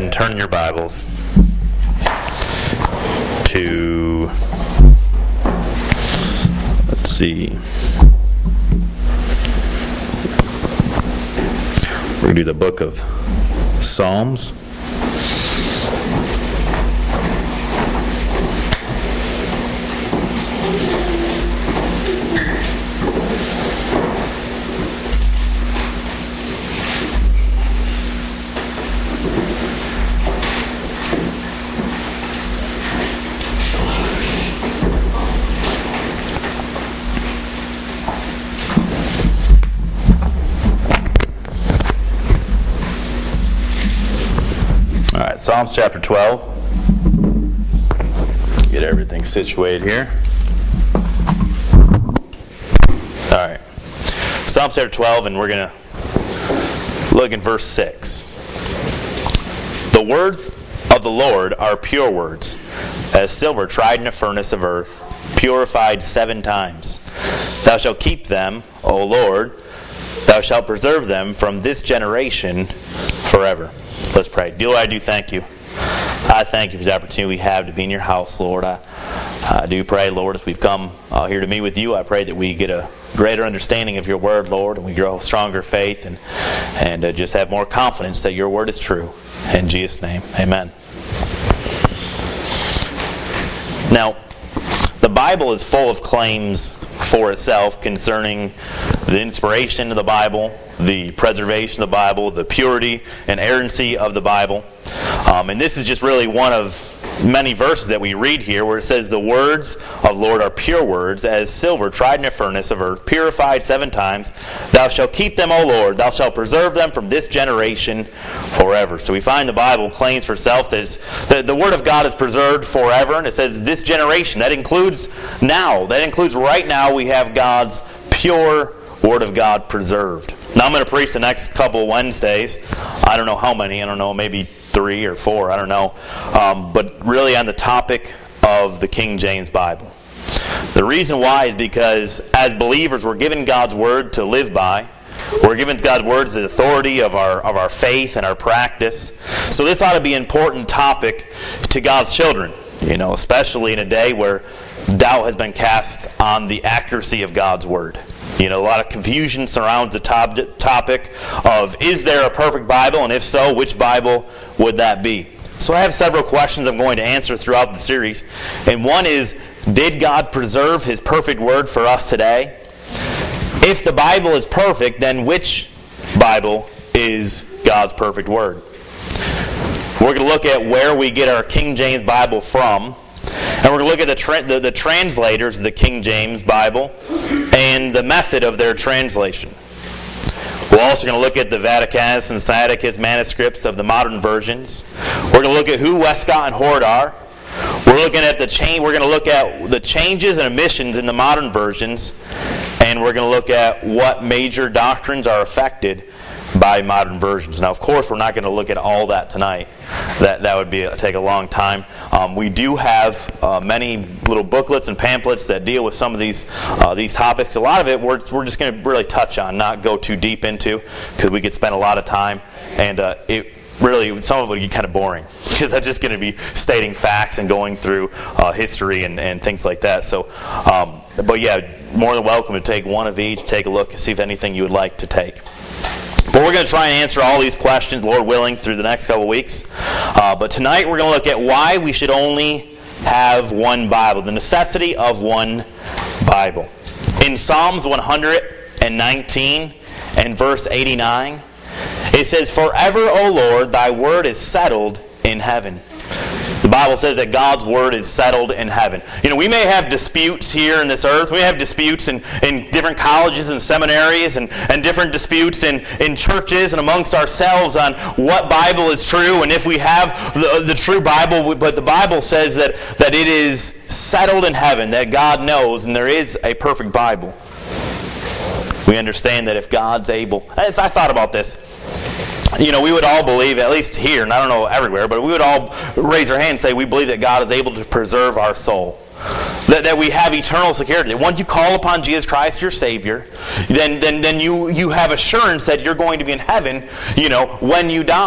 ahead and turn your Bibles to, let's see, we're going to do the book of Psalms. Psalms chapter 12. Get everything situated here. All right. Psalms chapter 12, and we're going to look in verse 6. The words of the Lord are pure words, as silver tried in a furnace of earth, purified 7 times. Thou shalt keep them, O Lord. Thou shalt preserve them from this generation forever. Let's pray. Dear Lord, I do thank you. I thank you for the opportunity we have to be in your house, Lord. I do pray, Lord, as we've come here to meet with you, I pray that we get a greater understanding of your word, Lord, and we grow stronger faith and just have more confidence that your word is true. In Jesus' name, amen. Now, the Bible is full of claims for itself concerning the inspiration of the Bible, the preservation of the Bible, the purity and inerrancy of the Bible. And this is just really one of many verses that we read here where it says, the words of the Lord are pure words, as silver tried in a furnace of earth, purified 7 times. Thou shalt keep them, O Lord. Thou shalt preserve them from this generation forever. So we find the Bible claims for itself that the Word of God is preserved forever. And it says this generation. That includes now. That includes right now we have God's pure Word of God preserved. Now I'm going to preach the next couple Wednesdays. I don't know how many. I don't know, maybe 3 or 4. I don't know. But really on the topic of the King James Bible. The reason why is because as believers we're given God's Word to live by. We're given God's Word as the authority of our faith and our practice. So this ought to be an important topic to God's children. You know, especially in a day where doubt has been cast on the accuracy of God's Word. You know, a lot of confusion surrounds the topic of, is there a perfect Bible? And if so, which Bible would that be? So I have several questions I'm going to answer throughout the series. And one is, did God preserve His perfect Word for us today? If the Bible is perfect, then which Bible is God's perfect Word? We're going to look at where we get our King James Bible from. And we're going to look at the translators of the King James Bible and the method of their translation. We're also going to look at the Vaticanus and Sinaiticus manuscripts of the modern versions. We're going to look at who Westcott and Hort are. We're looking at We're going to look at the changes and omissions in the modern versions, and we're going to look at what major doctrines are affected by modern versions. Now, of course, we're not going to look at all that tonight. That would take a long time. We do have many little booklets and pamphlets that deal with some of these topics. A lot of it we're just going to really touch on, not go too deep into, because we could spend a lot of time, and it really, some of it would get kind of boring, because I'm just going to be stating facts and going through history and things like that. So, but yeah, more than welcome to take one of each, take a look, and see if anything you would like to take. But we're going to try and answer all these questions, Lord willing, through the next couple weeks. But tonight we're going to look at why we should only have one Bible, the necessity of one Bible. In Psalms 119 and verse 89, it says, "Forever, O Lord, thy word is settled in heaven." The Bible says that God's Word is settled in heaven. You know, we may have disputes here in this earth. We have disputes in different colleges and seminaries and different disputes in churches and amongst ourselves on what Bible is true and if we have the true Bible. But the Bible says that it is settled in heaven, that God knows, and there is a perfect Bible. We understand that if God's able... If I thought about this... You know, we would all believe, at least here, and I don't know everywhere, but we would all raise our hand and say we believe that God is able to preserve our soul. That we have eternal security. That once you call upon Jesus Christ, your Savior, then you have assurance that you're going to be in heaven, you know, when you die.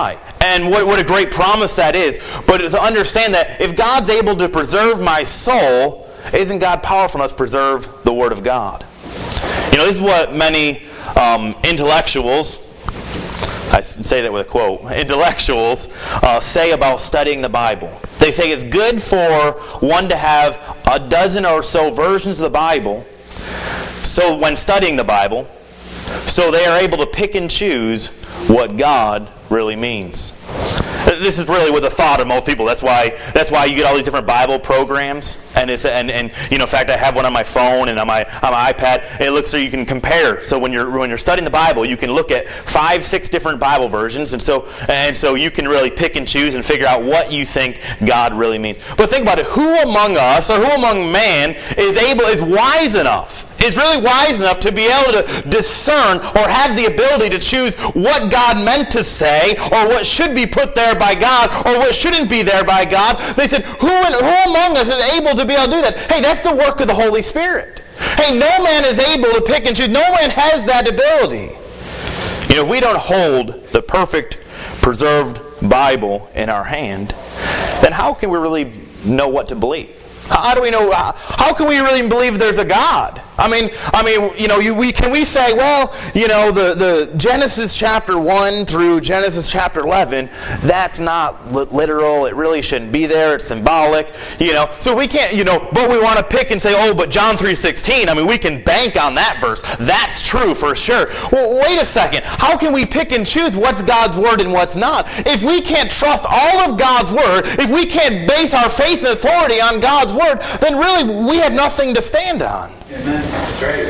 And what a great promise that is. But to understand that if God's able to preserve my soul, isn't God powerful enough to preserve the Word of God? This is what many intellectuals, I say that with a quote, intellectuals say about studying the Bible. They say it's good for one to have a dozen or so versions of the Bible, so when studying the Bible, so they are able to pick and choose what God really means. This is really what the thought of most people. That's why you get all these different Bible programs, and in fact, I have one on my phone and on my iPad. It looks so you can compare. So when you're studying the Bible, you can look at 5-6 different Bible versions, and so you can really pick and choose and figure out what you think God really means. But think about it: who among us or who among man is wise enough? Is really wise enough to be able to discern or have the ability to choose what God meant to say, or what should be put there by God, or what shouldn't be there by God. They said, who among us is able to be able to do that? Hey, that's the work of the Holy Spirit. Hey, no man is able to pick and choose. No man has that ability. If we don't hold the perfect, preserved Bible in our hand, then how can we really know what to believe? How do we know? How can we really believe there's a God? Can we say, well, the Genesis chapter 1 through Genesis chapter 11, that's not literal. It really shouldn't be there. It's symbolic. So we can't. But we want to pick and say, oh, but John 3:16. We can bank on that verse. That's true for sure. Well, wait a second. How can we pick and choose what's God's word and what's not? If we can't trust all of God's word, if we can't base our faith and authority on God's word, then really we have nothing to stand on. Amen. That's right.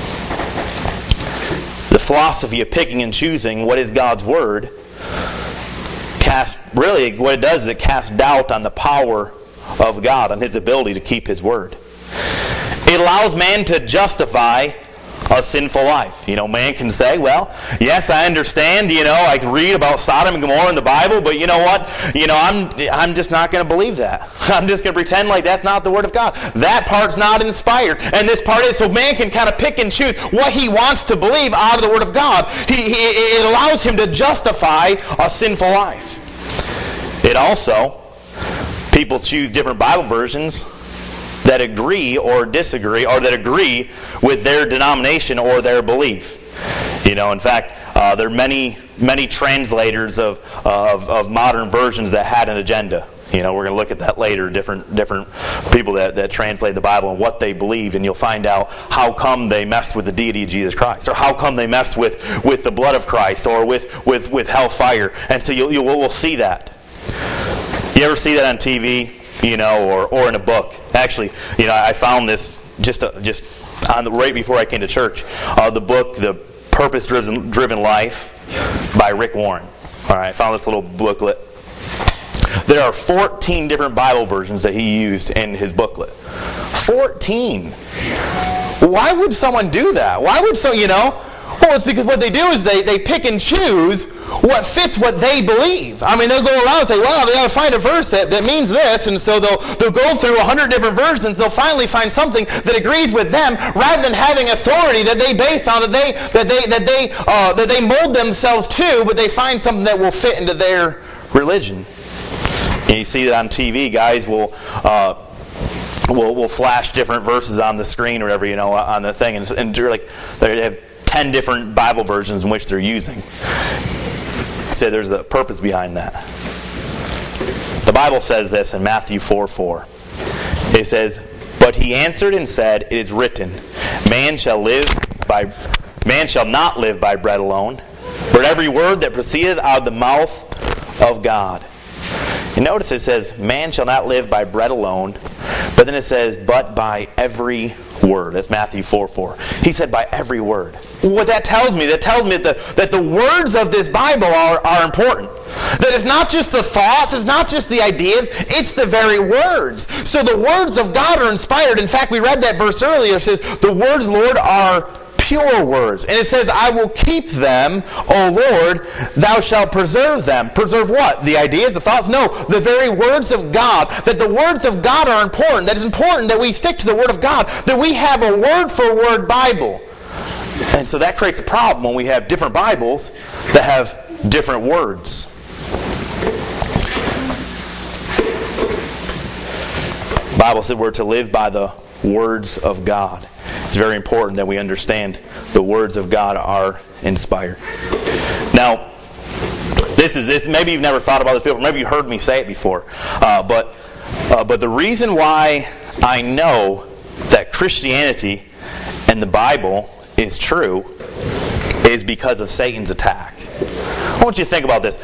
The philosophy of picking and choosing what is God's word what it does is it casts doubt on the power of God, on His ability to keep His word. It allows man to justify a sinful life. Man can say, well, yes, I understand, I can read about Sodom and Gomorrah in the Bible, but you know what? I'm just not going to believe that. I'm just going to pretend like that's not the Word of God. That part's not inspired, and this part is. So man can kind of pick and choose what he wants to believe out of the Word of God. It allows him to justify a sinful life. It also, people choose different Bible versions that agree or disagree, or that agree with their denomination or their belief. In fact, there are many translators of modern versions that had an agenda. We're going to look at that later, different people that translate the Bible and what they believed, and you'll find out how come they messed with the deity of Jesus Christ, or how come they messed with the blood of Christ, or with hellfire. And so we'll see that. You ever see that on TV? Or in a book. Actually, I found this just right before I came to church. The book, The Purpose-Driven Life by Rick Warren. All right, I found this little booklet. There are 14 different Bible versions that he used in his booklet. 14. Why would someone do that? Why would Well, it's because what they do is they pick and choose what fits what they believe. They'll go around and say, well, they got to find a verse that means this, and so they'll go through 100 different versions. They'll finally find something that agrees with them, rather than having authority that they base on, that they mold themselves to, but they find something that will fit into their religion. And you see that on TV, guys will flash different verses on the screen or whatever, on the thing, and they have 10 different Bible versions in which they're using. So there's a purpose behind that. The Bible says this in Matthew 4:4. It says, "But he answered and said, It is written, Man shall not live by bread alone, but every word that proceedeth out of the mouth of God." And notice it says, man shall not live by bread alone, but then it says, but by every word. That's Matthew 4:4. He said by every word. What that tells me that the words of this Bible are important. That it's not just the thoughts, it's not just the ideas, it's the very words. So the words of God are inspired. In fact, we read that verse earlier. It says, the words, Lord, are pure words. And it says, I will keep them, O Lord, thou shalt preserve them. Preserve what? The ideas, the thoughts? No, the very words of God. That the words of God are important. That it's important that we stick to the Word of God. That we have a word-for-word Bible. And so that creates a problem when we have different Bibles that have different words. The Bible said we're to live by the words of God. It's very important that we understand the words of God are inspired. Now, this maybe you've never thought about this before. Maybe you heard me say it before. But the reason why I know that Christianity and the Bible is true is because of Satan's attack. I want you to think about this.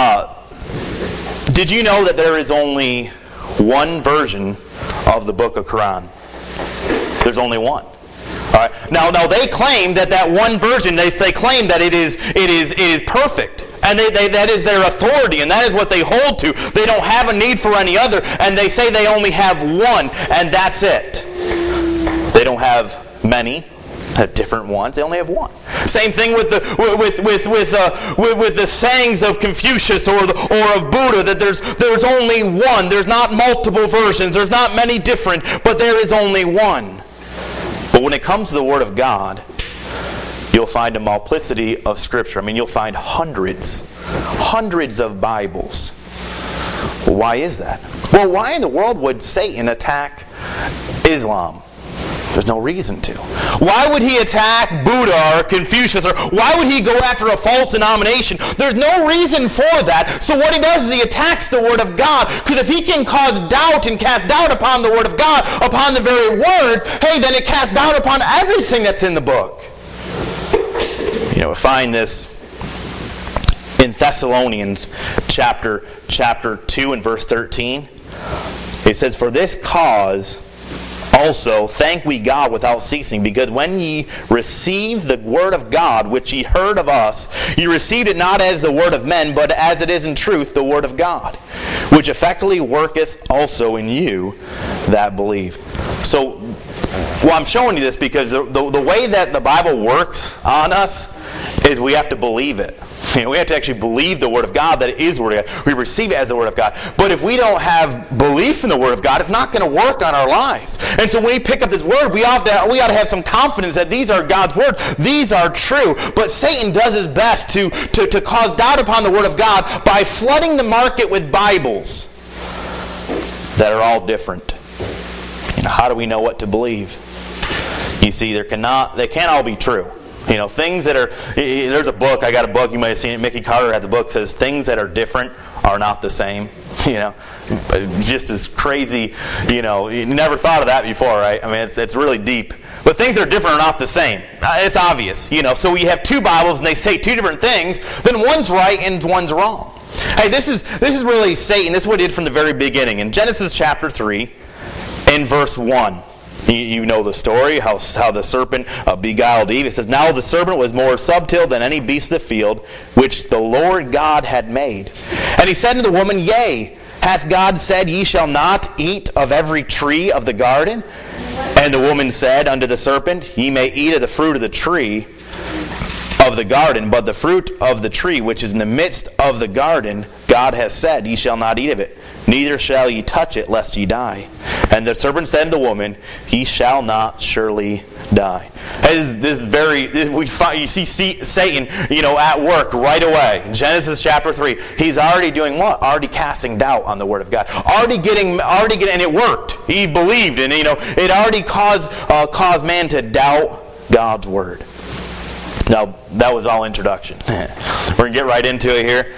Did you know that there is only one version of the book of Quran? There's only one. All right. Now they claim that one version, they claim that it is perfect. And that is their authority, and that is what they hold to. They don't have a need for any other, and they say they only have one, and that's it. They don't have many, have different ones. They only have one. Same thing with the sayings of Confucius or of Buddha, that there's only one. There's not multiple versions. There's not many different, but there is only one. But when it comes to the Word of God, you'll find a multiplicity of Scripture. I mean, you'll find hundreds of Bibles. Well, why is that? Well, why in the world would Satan attack Islam? There's no reason to. Why would he attack Buddha or Confucius? Or why would he go after a false denomination? There's no reason for that. So what he does is he attacks the Word of God. Because if he can cause doubt and cast doubt upon the Word of God, upon the very words, hey, then it casts doubt upon everything that's in the book. You know, we find this in Thessalonians chapter 2 and verse 13. It says, "For this cause also thank we God without ceasing, because when ye received the word of God, which ye heard of us, ye received it not as the word of men, but as it is in truth the word of God, which effectually worketh also in you that believe." So, well, I'm showing you this because the way that the Bible works on us is we have to believe it. You know, we have to actually believe the Word of God, that it is the Word of God. We receive it as the Word of God. But if we don't have belief in the Word of God, it's not going to work on our lives. And so when we pick up this Word, we ought to have some confidence that these are God's words. These are true. But Satan does his best to cause doubt upon the Word of God by flooding the market with Bibles that are all different. You know, how do we know what to believe? You see, they can't all be true. You know, things that are, there's a book, I got a book, you might have seen it, Mickey Carter has a book that says things that are different are not the same. You know, just as crazy, you know, you never thought of that before, right? I mean, it's really deep. But things that are different are not the same. It's obvious, you know. So we have two Bibles and they say two different things, then one's right and one's wrong. Hey, this is really Satan. This is what he did from the very beginning. In Genesis chapter 3, in verse 1. You know the story, how the serpent beguiled Eve. It says, "Now the serpent was more subtle than any beast of the field, which the Lord God had made. And he said to the woman, Yea, hath God said, Ye shall not eat of every tree of the garden? And the woman said unto the serpent, Ye may eat of the fruit of the tree of the garden, but the fruit of the tree which is in the midst of the garden, God has said, Ye shall not eat of it, neither shall ye touch it, lest ye die. And the serpent said to the woman, Ye shall not surely die." You see Satan, you know, at work right away. In Genesis chapter 3, he's already doing what? Already casting doubt on the Word of God. Already getting, and it worked. He believed, and you know, it already caused man to doubt God's Word. Now, that was all introduction. We're going to get right into it here.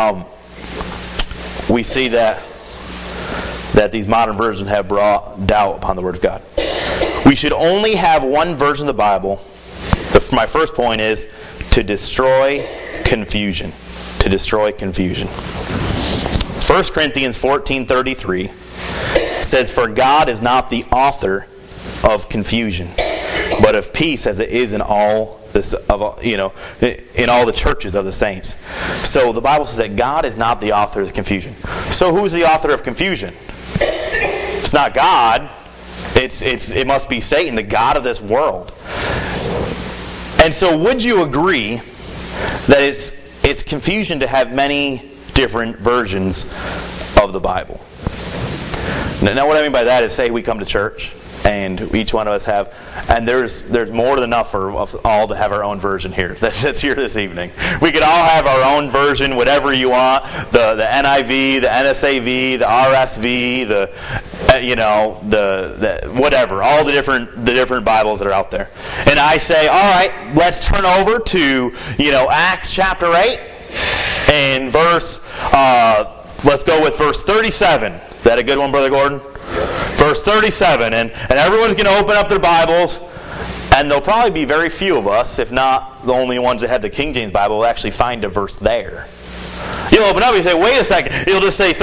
We see that these modern versions have brought doubt upon the Word of God. We should only have one version of the Bible. My first point is to destroy confusion. To destroy confusion. 1 Corinthians 14:33 says, "For God is not the author of confusion, but of peace, as it is in all in all the churches of the saints." So the Bible says that God is not the author of confusion. So who's the author of confusion? It's not God. It must be Satan, the god of this world. And so would you agree that it's confusion to have many different versions of the Bible? Now what I mean by that is, say we come to church, and each one of us have, and there's more than enough for us all to have our own version here that's here this evening. We could all have our own version, whatever you want, the NIV, the NSAV, the RSV, whatever, all the different Bibles that are out there. And I say, all right, let's turn over to, Acts chapter 8 and let's go with verse 37. Is that a good one, Brother Gordon? Verse 37. And everyone's going to open up their Bibles, and there'll probably be very few of us, if not the only ones that have the King James Bible, will actually find a verse there. You'll open up and you say, wait a second. It'll just say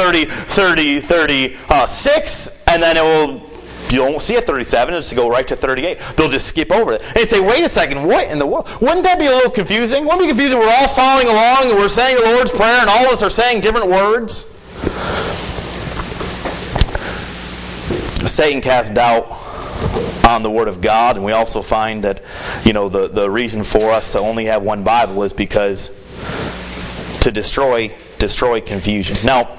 36, and then you won't see a 37. It'll just go right to 38. They'll just skip over it. And you say, wait a second, what in the world? Wouldn't that be a little confusing? Wouldn't it be confusing? We're all following along, and we're saying the Lord's Prayer, and all of us are saying different words. Satan casts doubt on the Word of God, and we also find that, the reason for us to only have one Bible is because to destroy confusion. Now,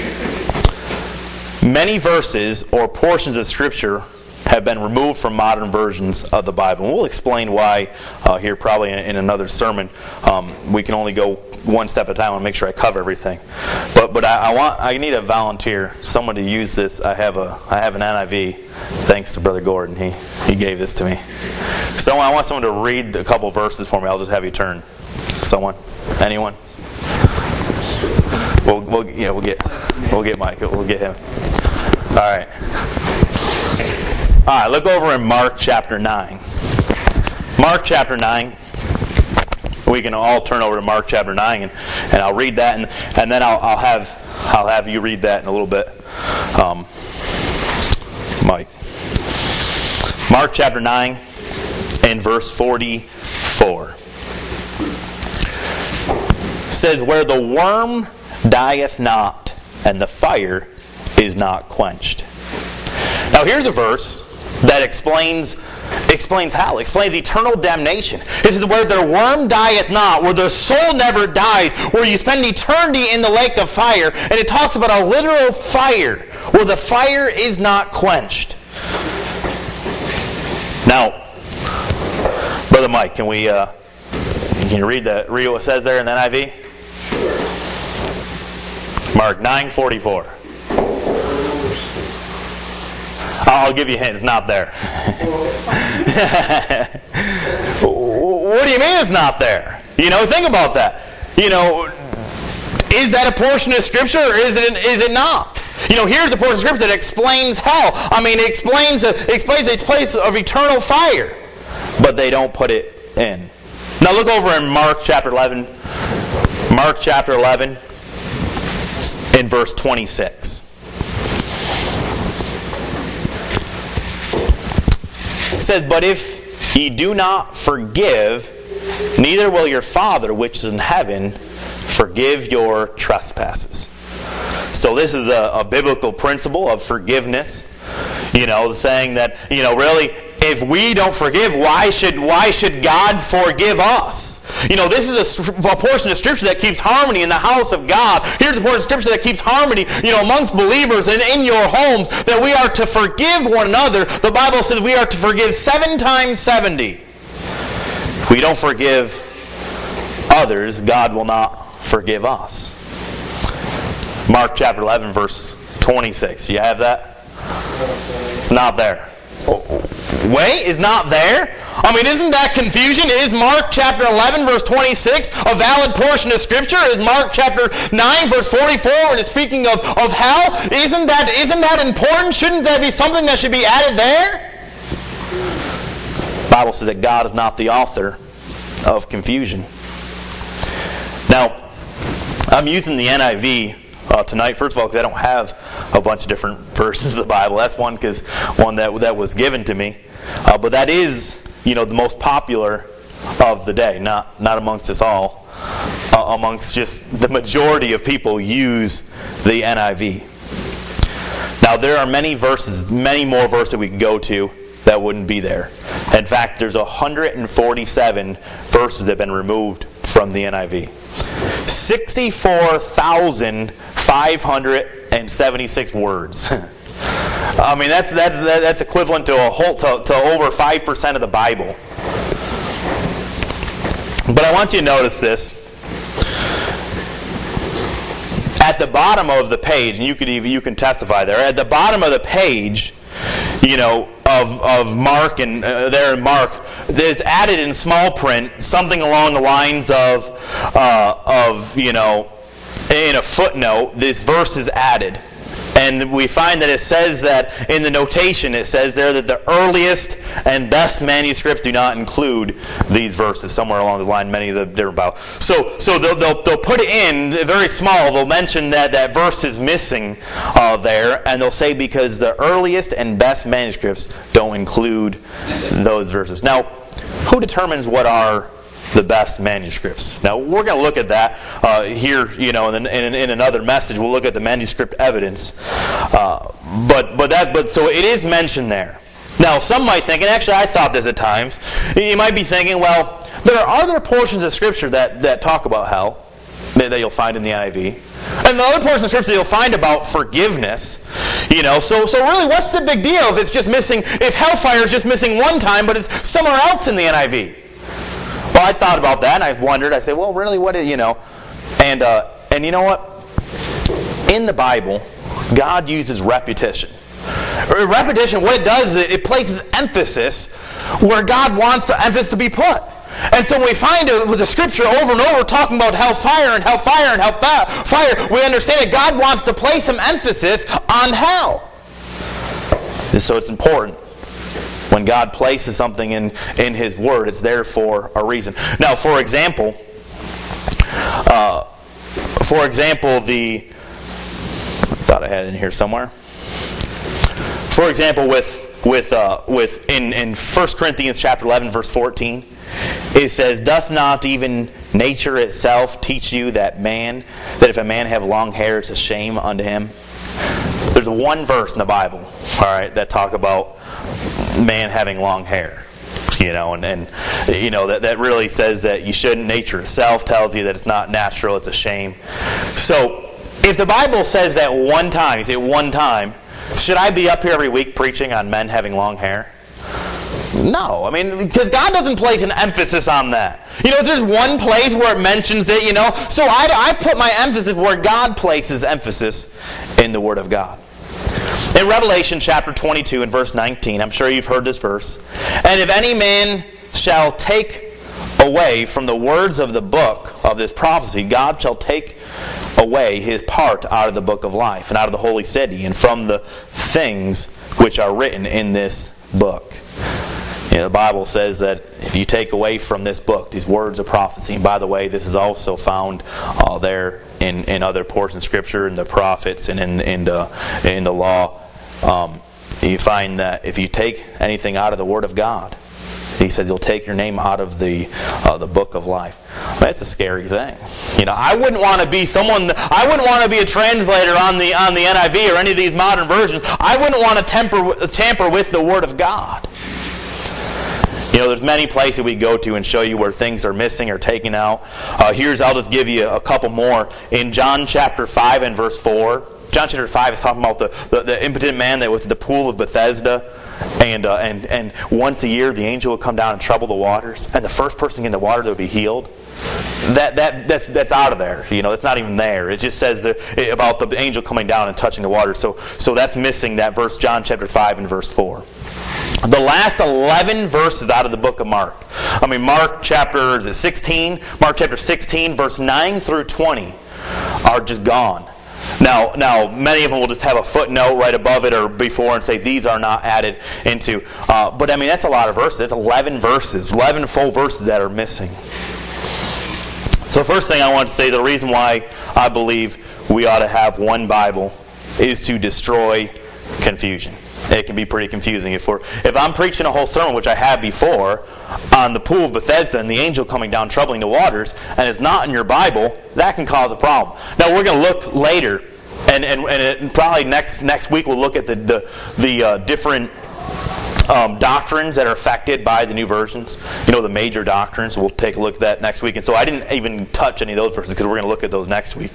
many verses or portions of Scripture have been removed from modern versions of the Bible. And we'll explain why here probably in another sermon. We can only go one step at a time and make sure I cover everything. But I need a volunteer, someone to use this. I have an NIV, thanks to Brother Gordon. He gave this to me. I want someone to read a couple verses for me. I'll just have you turn. Someone? Anyone? We'll get Mike. We'll get him. All right. All right. Look over in Mark chapter 9. Mark chapter 9. We can all turn over to Mark chapter 9, and I'll read that, and then I'll have you read that in a little bit, Mike. Mark chapter 9 and verse 44. It says, where the worm dieth not, and the fire is not quenched. Now here's a verse that explains hell, explains eternal damnation. This is where their worm dieth not, where their soul never dies, where you spend eternity in the lake of fire, and it talks about a literal fire, where the fire is not quenched. Now, Brother Mike, can you read what it says there in the NIV? Mark 9:44. I'll give you a hint. It's not there. What do you mean it's not there? Think about that. Is that a portion of Scripture or is it not? Here's a portion of Scripture that explains hell. It explains a place of eternal fire. But they don't put it in. Now look over in Mark chapter 11. Mark chapter 11 in verse 26. It says, but if ye do not forgive, neither will your Father which is in heaven forgive your trespasses. So this is a biblical principle of forgiveness. Saying that, really, if we don't forgive, why should God forgive us? This is a portion of Scripture that keeps harmony in the house of God. Here's a portion of Scripture that keeps harmony, amongst believers and in your homes, that we are to forgive one another. The Bible says we are to forgive 7 times 70. If we don't forgive others, God will not forgive us. Mark chapter 11, verse 26. Do you have that? It's not there. Wait, it's not there? Isn't that confusion? Is Mark chapter 11, verse 26 a valid portion of Scripture? Is Mark chapter 9, verse 44, when it's speaking of hell? Isn't that important? Shouldn't that be something that should be added there? The Bible says that God is not the author of confusion. Now, I'm using the NIV tonight, first of all, because I don't have a bunch of different versions of the Bible. That's one that was given to me. But that is, the most popular of the day. Not amongst us all. Amongst just the majority of people use the NIV. Now, there are many more verses that we could go to that wouldn't be there. In fact, there's 147 verses that have been removed from the NIV. 64,576 words. That's equivalent to over 5% of the Bible. But I want you to notice this. At the bottom of the page, and you can testify there, at the bottom of the page, of Mark, and there in Mark, there's added in small print something along the lines of in a footnote, this verse is added. And we find that it says that in the notation, it says there that the earliest and best manuscripts do not include these verses. Somewhere along the line, many of them different about. So they'll put it in very small. They'll mention that verse is missing there, and they'll say because the earliest and best manuscripts don't include those verses. Now, who determines what are the best manuscripts? Now, we're going to look at that here, in another message. We'll look at the manuscript evidence. But so it is mentioned there. Now, some might think, and actually I thought this at times, you might be thinking, well, there are other portions of Scripture that talk about hell that you'll find in the NIV. And the other portions of Scripture you'll find about forgiveness. So really, what's the big deal if it's just missing, if hellfire is just missing one time, but it's somewhere else in the NIV? Well, I thought about that, and I wondered. I said, well, really, what is, And you know what? In the Bible, God uses repetition. Repetition, what it does is it places emphasis where God wants the emphasis to be put. And so when we find with the Scripture over and over talking about hellfire and hellfire and hellfire, we understand that God wants to place some emphasis on hell. And so it's important. When God places something in His Word, it's there for a reason. Now, for example, thought I had it in here somewhere. For example, in 1 Corinthians chapter 11, verse 14, it says, "Doth not even nature itself teach you that if a man have long hair, it's a shame unto him?" There's one verse in the Bible, all right, that talk about man having long hair, that really says that you shouldn't. Nature itself tells you that it's not natural, it's a shame. So, if the Bible says that one time, you say one time, should I be up here every week preaching on men having long hair? No, because God doesn't place an emphasis on that. There's one place where it mentions it, so I put my emphasis where God places emphasis in the Word of God. In Revelation chapter 22 and verse 19, I'm sure you've heard this verse. "And if any man shall take away from the words of the book of this prophecy, God shall take away his part out of the book of life, and out of the holy city, and from the things which are written in this book." The Bible says that if you take away from this book these words of prophecy, and by the way, this is also found there in other portions of Scripture, in the prophets and in the law, you find that if you take anything out of the Word of God, He says He'll take your name out of the book of life. That's a scary thing. I wouldn't want to be I wouldn't want to be a translator on the NIV or any of these modern versions. I wouldn't want to tamper with the Word of God. There's many places we go to and show you where things are missing or taken out. I'll just give you a couple more. In John chapter 5 and verse 4, John chapter 5 is talking about the impotent man that was at the pool of Bethesda. And once a year the angel would come down and trouble the waters. And the first person in the water that would be healed, that's out of there. It's not even there. It just says about the angel coming down and touching the water. So that's missing that verse, John chapter 5 and verse 4. The last 11 verses out of the book of Mark. Mark chapter 16. Mark chapter 16, verse 9 through 20 are just gone. Now, many of them will just have a footnote right above it or before and say these are not added into. But that's a lot of verses. It's 11 verses, 11 full verses that are missing. So first thing I want to say, the reason why I believe we ought to have one Bible is to destroy confusion. It can be pretty confusing. If I'm preaching a whole sermon, which I have before, on the pool of Bethesda and the angel coming down troubling the waters, and it's not in your Bible, that can cause a problem. Now we're going to look later, and probably next week we'll look at the different doctrines that are affected by the new versions. The major doctrines. We'll take a look at that next week. And so I didn't even touch any of those verses because we're going to look at those next week.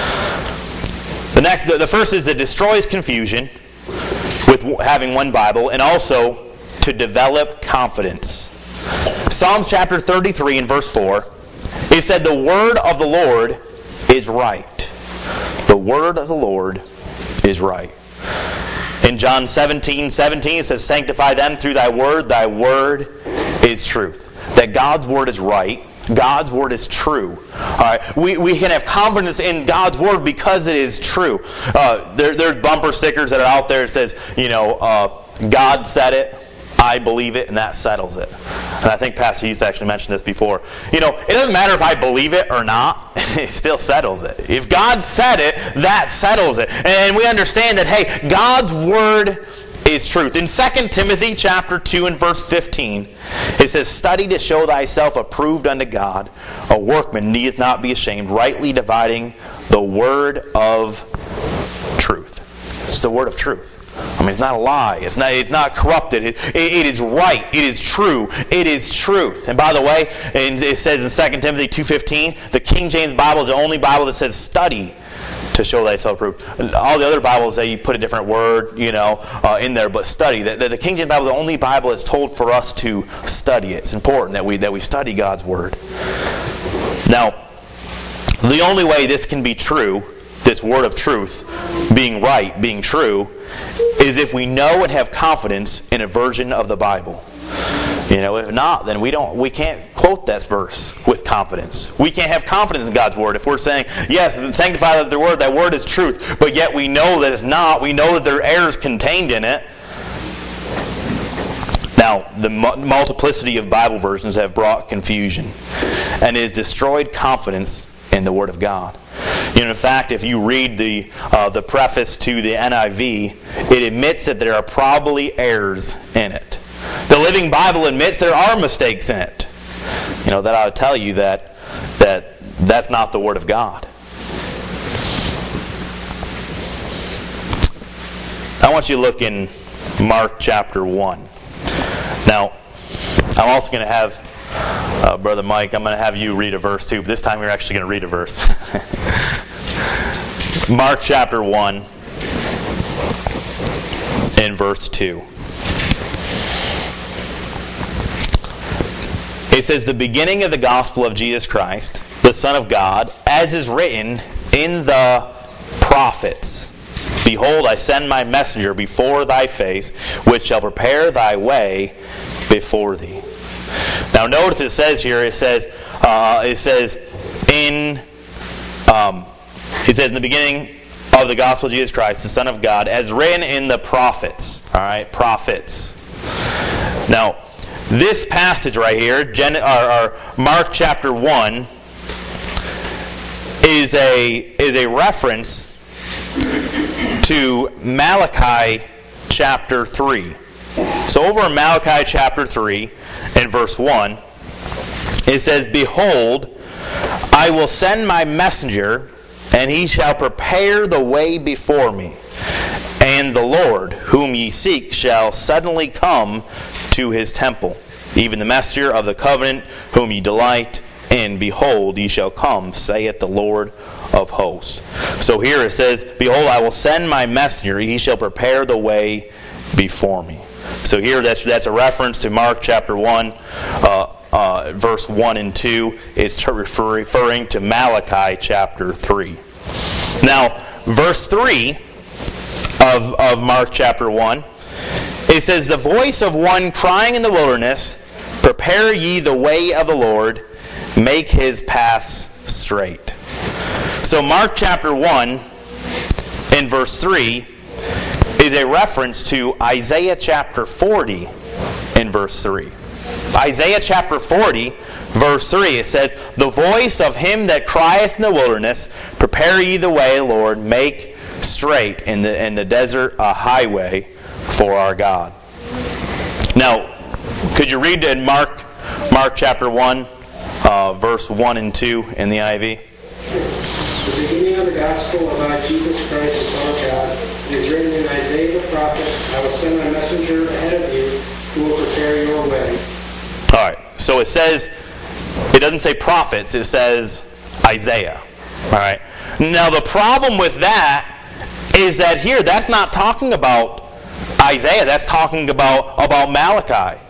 The first is it destroys confusion with having one Bible, and also to develop confidence. Psalms chapter 33 and verse 4, it said, "The word of the Lord is right, The word of the Lord is right. In John 17:17 it says, sanctify them through thy word is truth. That God's word is right. God's word is true. All right, we can have confidence in God's word because it is true. There's bumper stickers that are out there that says, God said it, I believe it, and that settles it. And I think Pastor Hughes actually mentioned this before. It doesn't matter if I believe it or not, it still settles it. If God said it, that settles it. And we understand that, hey, God's word is truth. In 2 Timothy chapter 2 and verse 15, it says, study to show thyself approved unto God, a workman needeth not be ashamed, rightly dividing the word of truth. It's the word of truth. It's not a lie. It's not corrupted. It is right. It is true. It is truth. And by the way, it says in 2 Timothy 2:15, the King James Bible is the only Bible that says study to show thyself approved. All the other Bibles say you put a different word, in there, but study. The King James Bible is the only Bible that's told for us to study it. It's important that we study God's word. Now, the only way this can be true, this word of truth, being right, being true, is if we know and have confidence in a version of the Bible. If not, then we can't quote that verse with confidence. We can't have confidence in God's word. If we're saying, yes, sanctify the word, that word is truth, but yet we know that it's not, we know that there are errors contained in it. Now, the multiplicity of Bible versions have brought confusion and has destroyed confidence in the Word of God. In fact, if you read the preface to the NIV, it admits that there are probably errors in it. The Living Bible admits there are mistakes in it. That ought to tell you that that's not the Word of God. I want you to look in Mark chapter 1. Now, I'm also going to have Brother Mike, I'm going to have you read a verse too, but this time you're actually going to read a verse. Mark chapter 1 in verse 2. It says, the beginning of the gospel of Jesus Christ, the Son of God, as is written in the prophets. Behold, I send my messenger before thy face, which shall prepare thy way before thee. Now notice it says here, it says in the beginning of the gospel of Jesus Christ, the Son of God, as written in the prophets. All right, prophets. Now, this passage right here, Mark chapter 1, is a reference to Malachi chapter 3. So over in Malachi chapter 3, in verse 1, it says, behold, I will send my messenger, and he shall prepare the way before me. And the Lord, whom ye seek, shall suddenly come to his temple. Even the messenger of the covenant, whom ye delight, and behold, ye shall come, saith the Lord of hosts. So here it says, behold, I will send my messenger, he shall prepare the way before me. So here that's a reference to Mark chapter 1, verse 1 and 2. It's referring to Malachi chapter 3. Now, verse 3 of Mark chapter 1, it says, the voice of one crying in the wilderness, prepare ye the way of the Lord, make his paths straight. So Mark chapter 1 in verse 3 is a reference to Isaiah chapter 40 in verse 3. Isaiah chapter 40, verse 3, it says, the voice of him that crieth in the wilderness, prepare ye the way, Lord, make straight in the desert a highway for our God. Now, could you read in Mark chapter 1, verse 1 and 2 in the NIV? The beginning of the gospel about Jesus Christ, the Son of God, is written in Isaiah the prophet, I will send my messenger ahead of you, who will prepare your way. All right, so it doesn't say prophets, it says Isaiah. All right. Now the problem with that is that here, that's not talking about Isaiah, that's talking about Malachi.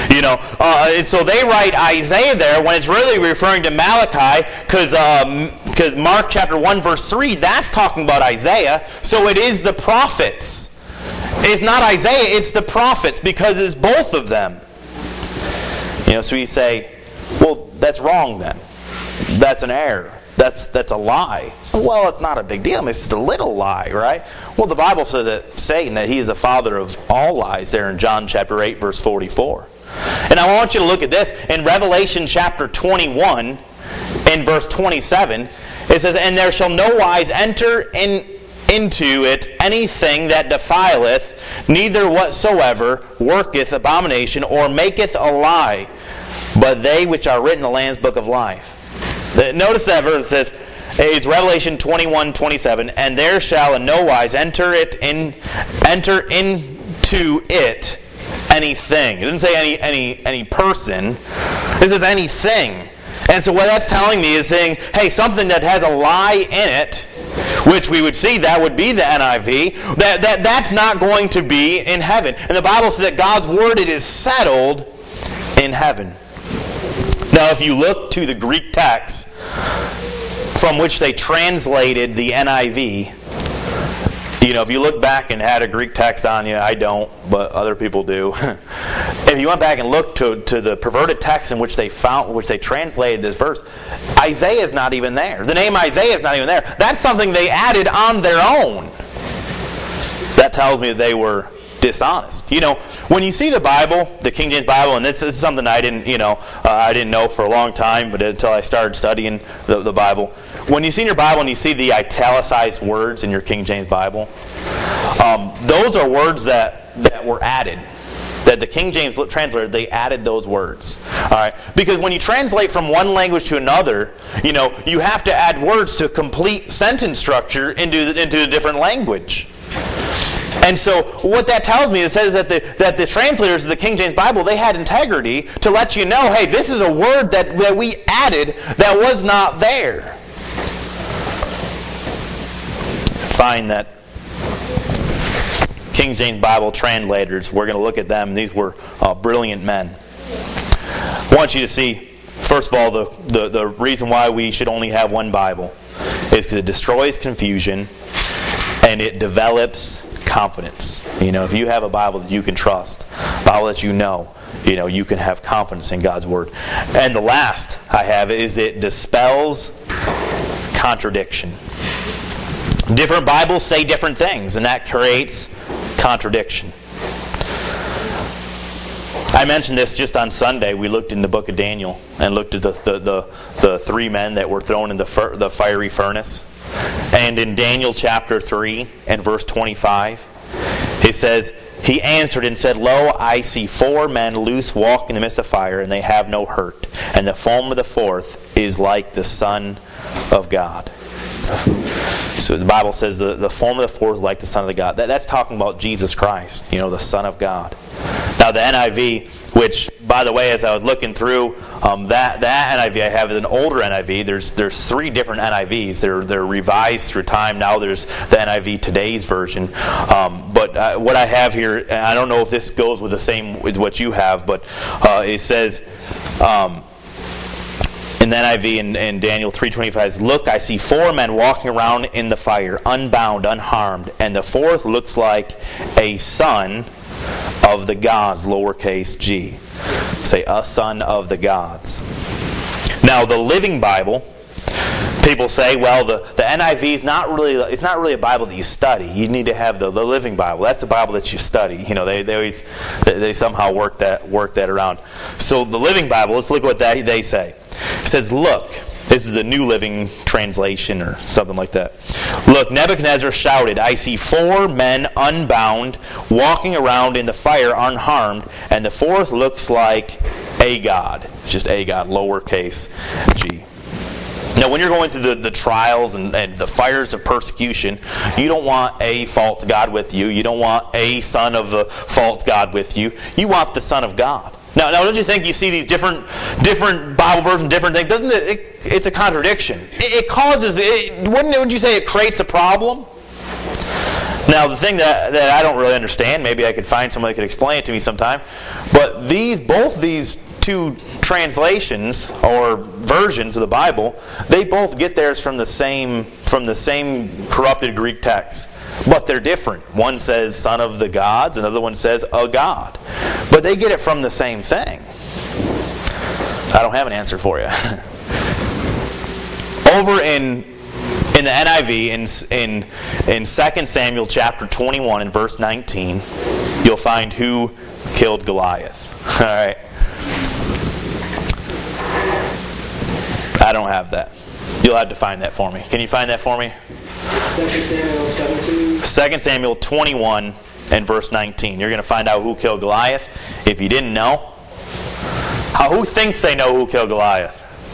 And so they write Isaiah there when it's really referring to Malachi, because Because Mark chapter 1 verse 3, that's talking about Isaiah. So it is the prophets. It's not Isaiah, it's the prophets, because it's both of them. So you say, well, that's wrong then. That's an error. That's a lie. Well, it's not a big deal. It's just a little lie, right? Well, the Bible says that Satan, that he is the father of all lies there in John chapter 8 verse 44. And I want you to look at this. In Revelation chapter 21, in verse 27, it says, "And there shall no wise enter into it anything that defileth, neither whatsoever worketh abomination, or maketh a lie, but they which are written in the Lamb's book of life." Notice that verse. It says, it's Revelation 21:27, "And there shall in no wise enter into it anything." It doesn't say any person. It says anything. And so what that's telling me is saying, hey, something that has a lie in it, which we would see that would be the NIV, that's not going to be in heaven. And the Bible says that God's word, it is settled in heaven. Now, if you look to the Greek text from which they translated the NIV, if you look back and had a Greek text on you, I don't, but other people do. If you went back and looked to the perverted text in which they translated this verse, Isaiah is not even there. The name Isaiah is not even there. That's something they added on their own. That tells me that they were dishonest. When you see the Bible, the King James Bible, and this is something I didn't know for a long time, but until I started studying the Bible. When you see in your Bible and you see the italicized words in your King James Bible, those are words that were added. That the King James translator, they added those words. All right, because when you translate from one language to another, you have to add words to complete sentence structure into a different language. And so what that tells me, it says that the translators of the King James Bible, they had integrity to let you know, hey, this is a word that we added that was not there. Find that King James Bible translators, we're going to look at them. These were brilliant men. I want you to see, first of all, the reason why we should only have one Bible is because it destroys confusion and it develops confidence. If you have a Bible that you can trust, a Bible that you can have confidence in God's Word. And the last I have is it dispels contradiction. Different Bibles say different things, and that creates contradiction. I mentioned this just on Sunday. We looked in the book of Daniel and looked at the three men that were thrown in the fiery furnace. And in Daniel chapter 3 and verse 25, it says, "He answered and said, Lo, I see 4 men loose walk in the midst of fire, and they have no hurt. And the form of the 4th is like the Son of God." So the Bible says the form of the 4th is like the Son of God. That's talking about Jesus Christ, the Son of God. Now the NIV, which, by the way, as I was looking through, that NIV I have is an older NIV. There's 3 different NIVs. They're revised through time. Now there's the NIV today's version. But what I have here, and I don't know if this goes with the same with what you have, but it says in the NIV in Daniel 3:25, "Look, I see 4 men walking around in the fire, unbound, unharmed, and the 4th looks like a son of the gods," lowercase g. Say, a son of the gods. Now, the Living Bible, people say, well, the NIV is not really a Bible that you study. You need to have the Living Bible. That's the Bible that you study. They somehow work that around. So the Living Bible, let's look at what they say. It says, "Look." This is a New Living Translation or something like that. "Look, Nebuchadnezzar shouted, I see 4 men unbound, walking around in the fire unharmed, and the 4th looks like a god." It's just a god, lowercase g. Now, when you're going through the trials and the fires of persecution, you don't want a false god with you. You don't want a son of the false god with you. You want the Son of God. Now, don't you think you see these different Bible versions, different things? Doesn't it? It's a contradiction. It causes. Wouldn't you say it creates a problem? Now, the thing that I don't really understand, maybe I could find someone that could explain it to me sometime. But both these two translations or versions of the Bible, they both get theirs from the same corrupted Greek text. But they're different. One says son of the gods, another one says a god. But they get it from the same thing. I don't have an answer for you. Over in the NIV, in 2 Samuel chapter 21 and verse 19, you'll find who killed Goliath. All right. I don't have that. You'll have to find that for me. Can you find that for me? 2 Samuel 17. 2 Samuel 21 and verse 19. You're going to find out who killed Goliath. If you didn't know, who thinks they know who killed Goliath?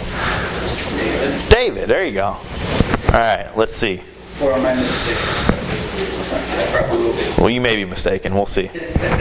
David. There you go. All right, let's see. Or am I mistaken? I probably will be. Well, you may be mistaken. We'll see.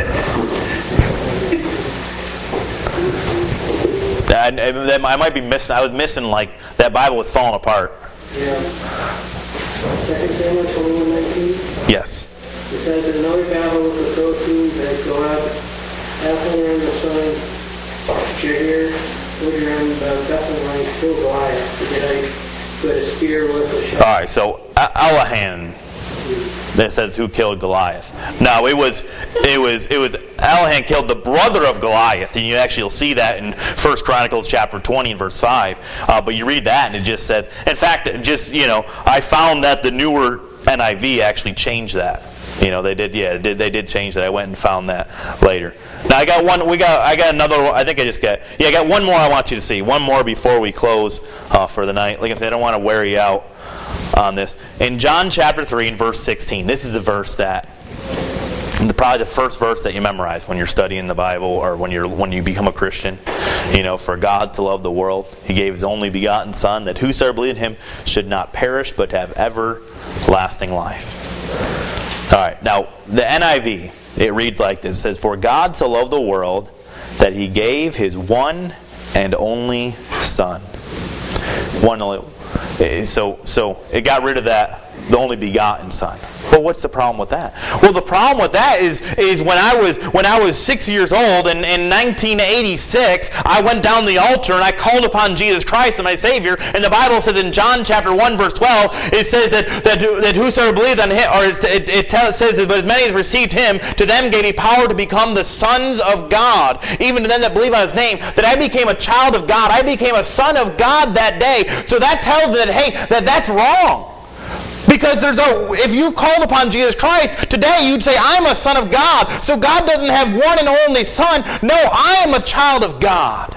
I might be missing. I was missing, like, that Bible was falling apart. Yeah. 2 Samuel 21:19. Yes. It says, in another battle with the Philistines at Goab, Elhanan the son of Jair, Woodram the Bethlehemite, killed Goliath, the Gittite, who had a spear with a shaft. All right, so Elhanan. That says who killed Goliath. No, it was Elhanan killed the brother of Goliath, and you actually will see that in 1 Chronicles chapter 20 and verse 5. But you read that and it just says, in fact, I found that the newer NIV actually changed that. They did change that. I went and found that later. Now I got another. I got one more I want you to see. One more before we close for the night. Like I said, I don't want to wear you out on this. In John chapter 3 and verse 16, this is a verse that probably the first verse that you memorize when you're studying the Bible or when you become a Christian. For God to love the world, He gave His only begotten Son, that whosoever believes in Him should not perish but have everlasting life. All right, now the NIV, it reads like this. It says, for God so loved the world that He gave His one and only Son. So it got rid of that, the only begotten Son. Well, what's the problem with that? Well, the problem with that is when I was 6 years old in 1986, I went down the altar and I called upon Jesus Christ as my Savior. And the Bible says in John chapter 1 verse 12, it says that whosoever believes on Him, or it says that but as many as received Him, to them gave He power to become the sons of God, even to them that believe on His name. That I became a child of God. I became a son of God that day. So that tells me that that's wrong. Because if you've called upon Jesus Christ, today you'd say, I'm a son of God. So God doesn't have one and only Son. No, I am a child of God.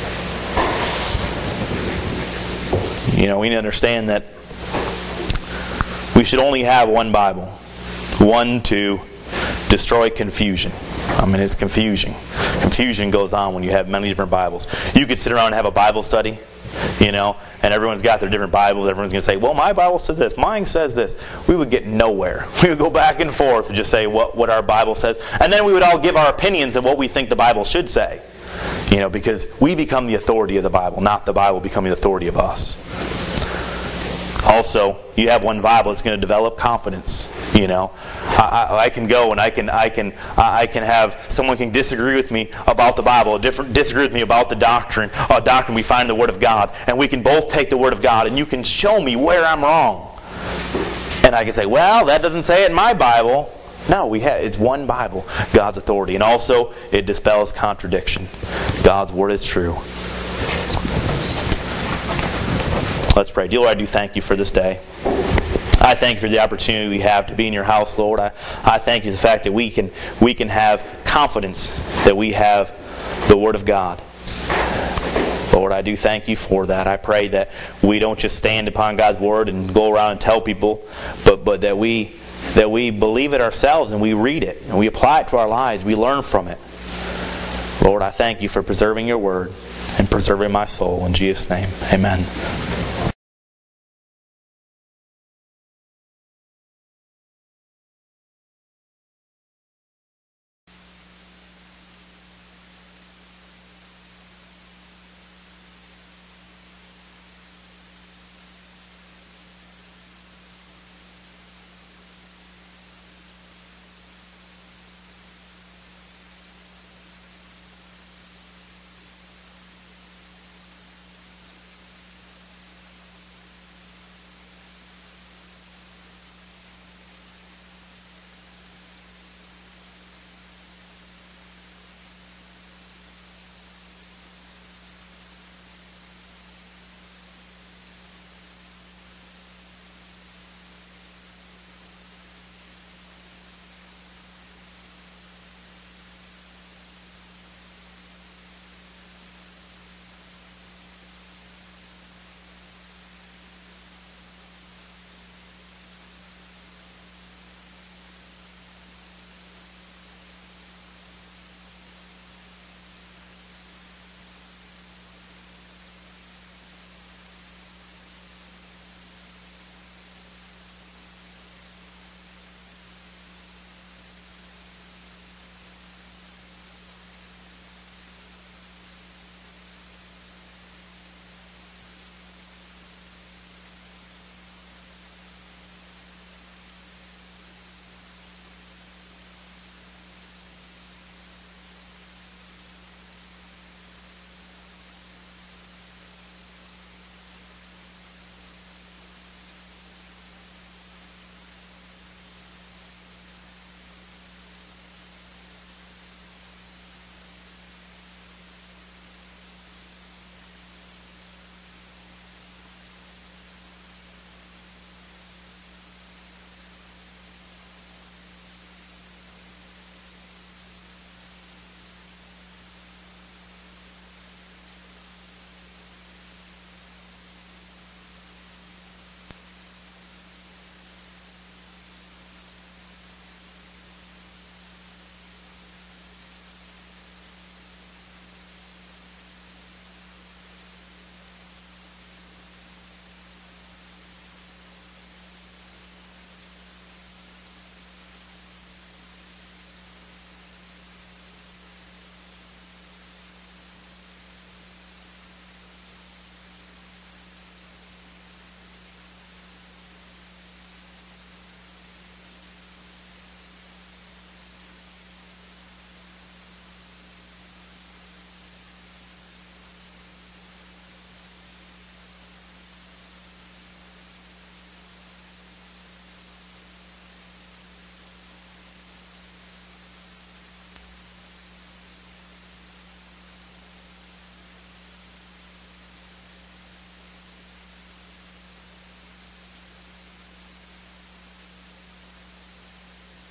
We need to understand that we should only have one Bible. One to destroy confusion. It's confusion. Confusion goes on when you have many different Bibles. You could sit around and have a Bible study, and everyone's got their different Bibles. Everyone's going to say, well, my Bible says this, mine says this. We would get nowhere. We would go back and forth and just say what our Bible says. And then we would all give our opinions of what we think the Bible should say. Because we become the authority of the Bible, not the Bible becoming the authority of us. Also, you have one Bible that's going to develop confidence. I can go and I can have someone can disagree with me about the Bible, disagree with me about the doctrine we find in the Word of God, and we can both take the Word of God, and you can show me where I'm wrong. And I can say, well, that doesn't say it in my Bible. No, it's one Bible, God's authority, and also it dispels contradiction. God's Word is true. Let's pray. Dear Lord, I do thank You for this day. I thank You for the opportunity we have to be in Your house, Lord. I thank You for the fact that we can have confidence that we have the Word of God. Lord, I do thank You for that. I pray that we don't just stand upon God's Word and go around and tell people, but that we believe it ourselves and we read it and we apply it to our lives. We learn from it. Lord, I thank You for preserving Your Word and preserving my soul. In Jesus' name, amen.